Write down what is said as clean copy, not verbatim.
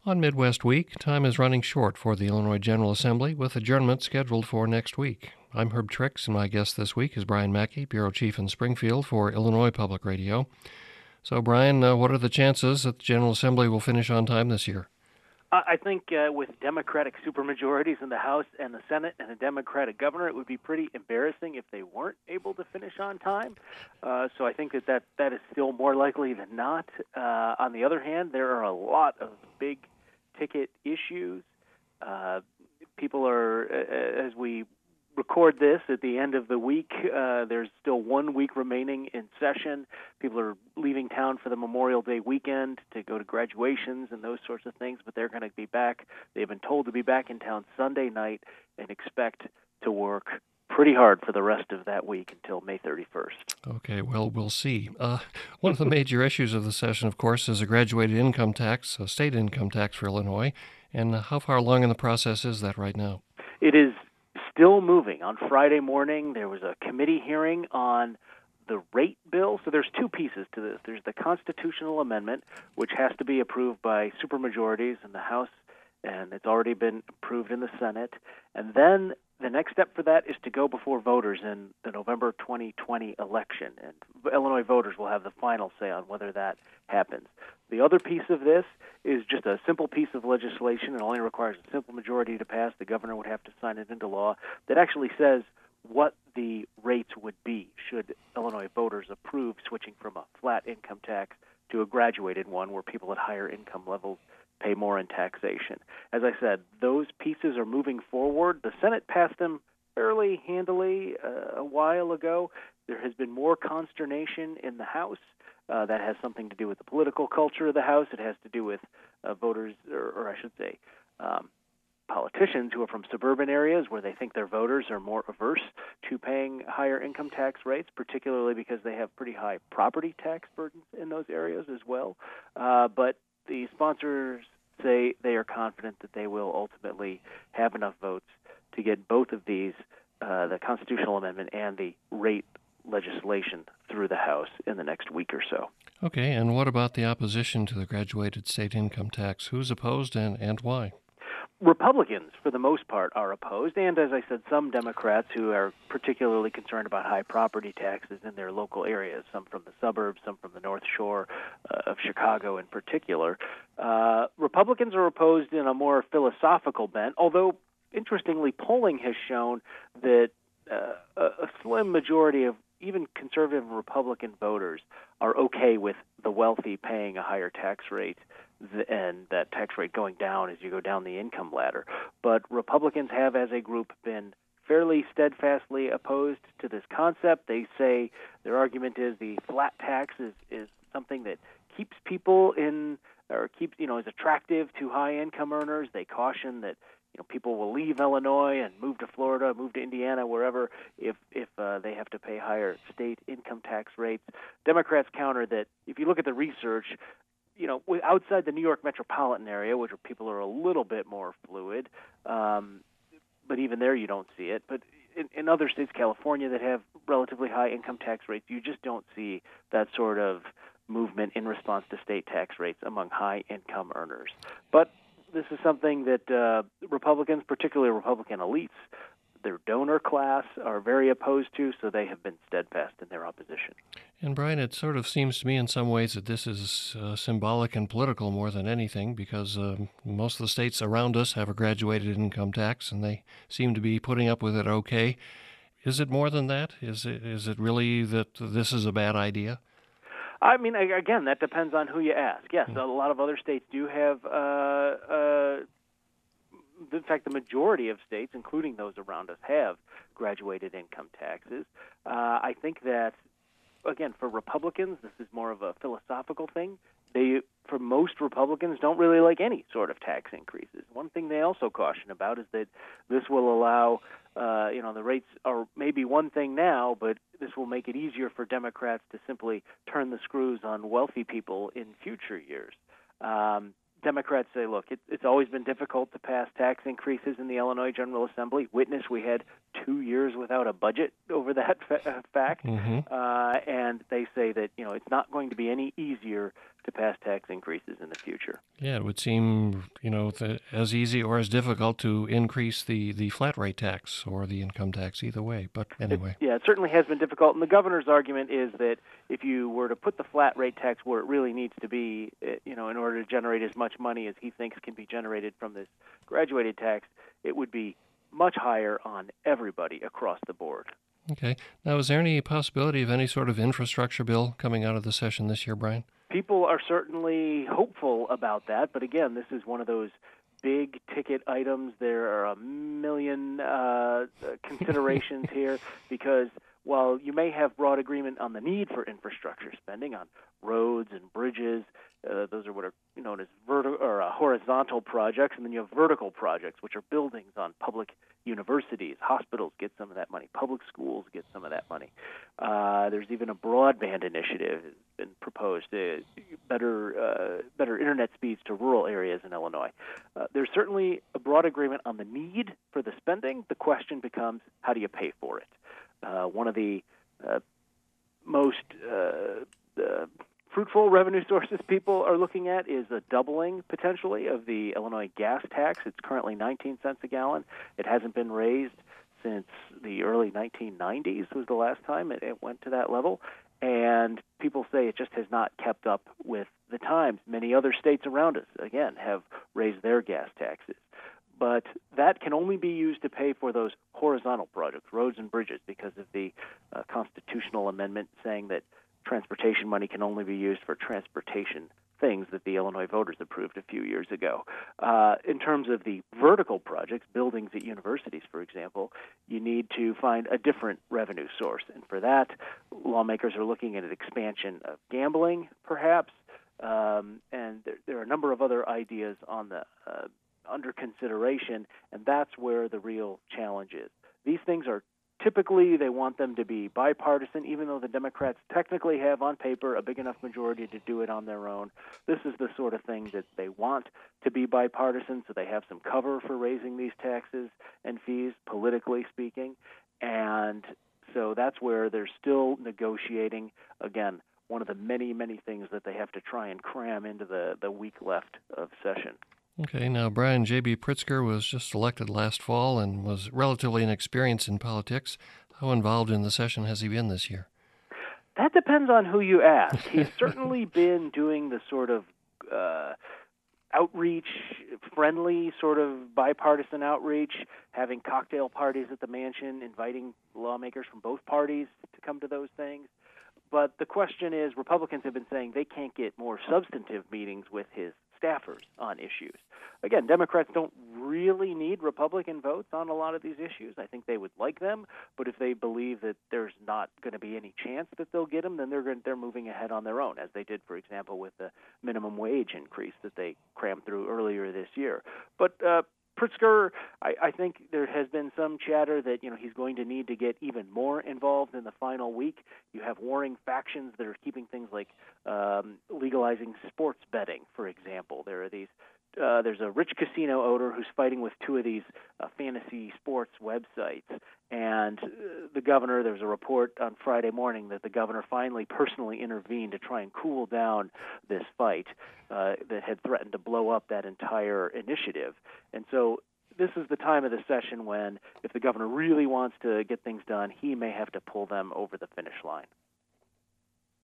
On Midwest Week, time is running short for the Illinois General Assembly, with adjournment scheduled for next week. I'm Herb Trix, and my guest this week is Brian Mackey, Bureau Chief in Springfield for Illinois Public Radio. So, Brian, what are the chances that the General Assembly will finish on time this year? I think with Democratic supermajorities in the House and the Senate and a Democratic governor, it would be pretty embarrassing if they weren't able to finish on time. So I think that is still more likely than not. On the other hand, there are a lot of big-ticket issues. People are, as we record this at the end of the week, there's still 1 week remaining in session. People are leaving town for the Memorial Day weekend to go to graduations and those sorts of things, but they're going to be back. They've been told to be back in town Sunday night and expect to work pretty hard for the rest of that week until May 31st. Okay, well, we'll see. One of the major issues of the session, of course, is a graduated income tax, a state income tax for Illinois. And how far along in the process is that right now? It is still moving. On Friday morning, there was a committee hearing on the rate bill. So there's two pieces to this. There's the constitutional amendment, which has to be approved by supermajorities in the House, and it's already been approved in the Senate. And then the next step for that is to go before voters in the November 2020 election. And Illinois voters will have the final say on whether that happens. The other piece of this is just a simple piece of legislation. It only requires a simple majority to pass. The governor would have to sign it into law that actually says what the rates would be should Illinois voters approve switching from a flat income tax to a graduated one where people at higher income levels pay more in taxation. As I said, those pieces are moving forward. The Senate passed them fairly handily a while ago. There has been more consternation in the House. That has something to do with the political culture of the House. It has to do with voters, or I should say, politicians who are from suburban areas where they think their voters are more averse to paying higher income tax rates, particularly because they have pretty high property tax burdens in those areas as well. But the sponsors say they are confident that they will ultimately have enough votes to get both of these, the constitutional amendment and the rate legislation, through the House in the next week or so. Okay, and what about the opposition to the graduated state income tax? Who's opposed and why? Republicans, for the most part, are opposed, and as I said, some Democrats who are particularly concerned about high property taxes in their local areas, some from the suburbs, some from the North Shore of Chicago in particular. Republicans are opposed in a more philosophical bent, although, interestingly, polling has shown that a slim majority of even conservative and Republican voters are okay with the wealthy paying a higher tax rate and that tax rate going down as you go down the income ladder. But Republicans have, as a group, been fairly steadfastly opposed to this concept. They say their argument is the flat tax is something that keeps people in, or keeps, is attractive to high income earners. They caution that people will leave Illinois and move to Florida, move to Indiana, wherever, if they have to pay higher state income tax rates. Democrats counter that if you look at the research, outside the New York metropolitan area, which people are a little bit more fluid, but even there you don't see it. But in other states, California, that have relatively high income tax rates, you just don't see that sort of movement in response to state tax rates among high income earners. But this is something that Republicans, particularly Republican elites, their donor class, are very opposed to, so they have been steadfast in their opposition. And Brian, it sort of seems to me in some ways that this is symbolic and political more than anything, because most of the states around us have a graduated income tax, and they seem to be putting up with it okay. Is it more than that? Is it really that this is a bad idea? I mean, again, that depends on who you ask. Yes, a lot of other states do have, in fact, the majority of states, including those around us, have graduated income taxes. I think that, again, for Republicans, this is more of a philosophical thing. For most Republicans, don't really like any sort of tax increases. One thing they also caution about is that this will allow, the rates are maybe one thing now, but this will make it easier for Democrats to simply turn the screws on wealthy people in future years. Democrats say, look, it's always been difficult to pass tax increases in the Illinois General Assembly. Witness, we had 2 years without a budget over that fact. Mm-hmm. And they say that, it's not going to be any easier to pass tax increases in the future. Yeah, it would seem, as easy or as difficult to increase the flat rate tax or the income tax either way. But anyway. It certainly has been difficult. And the governor's argument is that if you were to put the flat rate tax where it really needs to be, in order to generate as much money as he thinks can be generated from this graduated tax, it would be much higher on everybody across the board. Okay. Now, is there any possibility of any sort of infrastructure bill coming out of the session this year, Brian? People are certainly hopeful about that, but again, this is one of those big ticket items. There are a million considerations here, because while you may have broad agreement on the need for infrastructure spending on roads and bridges, those are what are known as horizontal projects, and then you have vertical projects, which are buildings on public universities. Hospitals get some of that money. Public schools get some of that money. There's even a broadband initiative that's been proposed, better internet speeds to rural areas in Illinois. There's certainly a broad agreement on the need for the spending. The question becomes, how do you pay for it? One of the most fruitful revenue sources people are looking at is a doubling, potentially, of the Illinois gas tax. It's currently 19 cents a gallon. It hasn't been raised since the early 1990s was the last time it went to that level. And people say it just has not kept up with the times. Many other states around us, again, have raised their gas taxes. But that can only be used to pay for those horizontal projects, roads and bridges, because of the constitutional amendment saying that transportation money can only be used for transportation things that the Illinois voters approved a few years ago. In terms of the vertical projects, buildings at universities, for example, you need to find a different revenue source. And for that, lawmakers are looking at an expansion of gambling, perhaps, and there are a number of other ideas on the under consideration, and that's where the real challenge is. These things are typically, they want them to be bipartisan, even though the Democrats technically have on paper a big enough majority to do it on their own. This is the sort of thing that they want to be bipartisan, so they have some cover for raising these taxes and fees, politically speaking. And so that's where they're still negotiating. Again, one of the many, many things that they have to try and cram into the week left of session. Okay, now Brian, J.B. Pritzker was just elected last fall and was relatively inexperienced in politics. How involved in the session has he been this year? That depends on who you ask. He's certainly been doing the sort of outreach, friendly sort of bipartisan outreach, having cocktail parties at the mansion, inviting lawmakers from both parties to come to those things. But the question is, Republicans have been saying they can't get more substantive meetings with his staffers on issues. Again, Democrats don't really need Republican votes on a lot of these issues. I think they would like them, but if they believe that there's not going to be any chance that they'll get them, then they're moving ahead on their own, as they did, for example, with the minimum wage increase that they crammed through earlier this year. But Pritzker, I think there has been some chatter that he's going to need to get even more involved in the final week. You have warring factions that are keeping things like legalizing sports betting, for example. There are these. There's a rich casino owner who's fighting with two of these fantasy sports websites. And the governor, there was a report on Friday morning that the governor finally personally intervened to try and cool down this fight that had threatened to blow up that entire initiative. And so this is the time of the session when, if the governor really wants to get things done, he may have to pull them over the finish line.